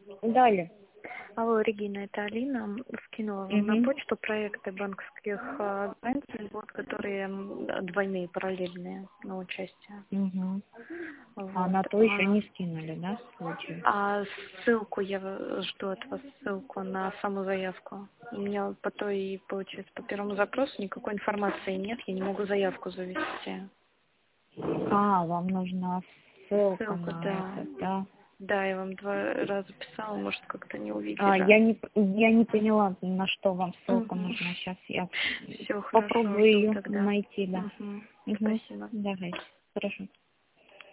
Далее. Алло, Регина, это Алина. Скинула вам на почту проекты банковских гарантий, вот, которые двойные, параллельные на участие. А на Вот. то еще не скинули, да, случай? А ссылку я жду от вас, ссылку на саму заявку. У меня по той, получается, по первому запросу никакой информации нет, я не могу заявку завести. А, вам нужна ссылка Ссылку, на да. это, да? Да, я вам 2 раза писала, может, как-то не А, увидела. я не поняла, на что вам ссылка Угу. нужна. Сейчас я Все хорошо, попробую жду ее тогда. найти, да. Спасибо. Давайте, хорошо.